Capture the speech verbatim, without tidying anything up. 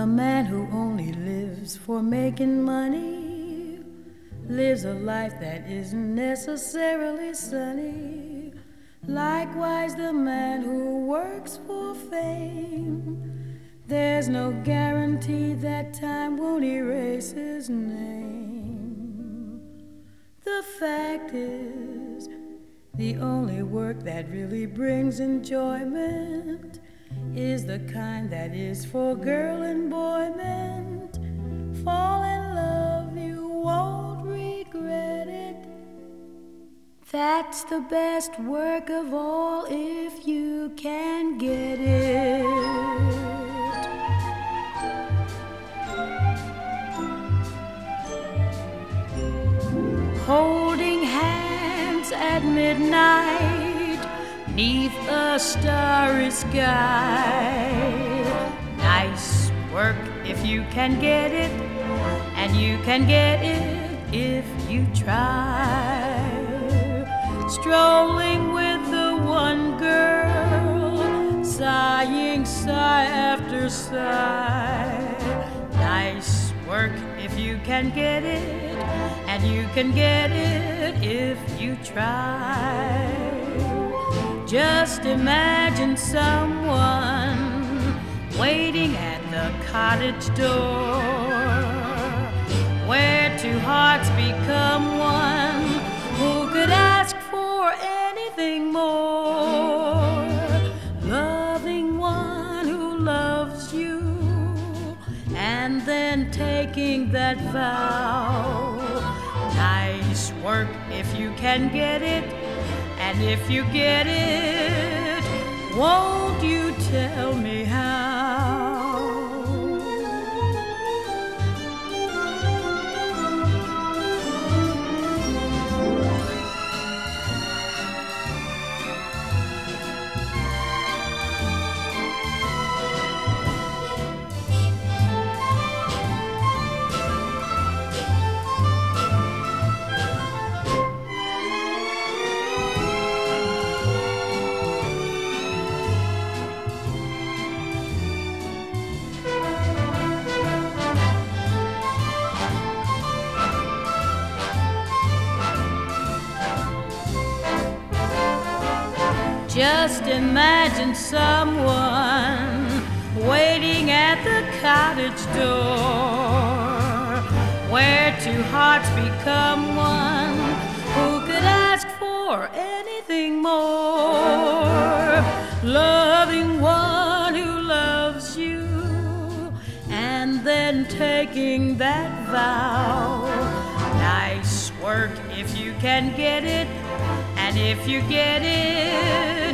A man who only lives for making money lives a life that isn't necessarily sunny. Likewise, the man who works for fame, there's no guarantee that time won't erase his name. The fact is, the only work that really brings enjoyment is the kind that is for girl and boy meant. Fall in love, you won't regret it. That's the best work of all if you can get it. Holding hands at midnight 'neath a starry sky. Nice work if you can get it, and you can get it if you try. Strolling with the one girl, sighing sigh after sigh. Nice work if you can get it, and you can get it if you try. Just imagine someone waiting at the cottage door, where two hearts become one. Who could ask for anything more? Loving one who loves you, and then taking that vow. Nice work if you can get it, and if you get it, won't you tell me how? Just imagine someone waiting at the cottage door, where two hearts become one. Who could ask for anything more? Loving one who loves you, and then taking that vow. Nice work if you can get it, and if you get it,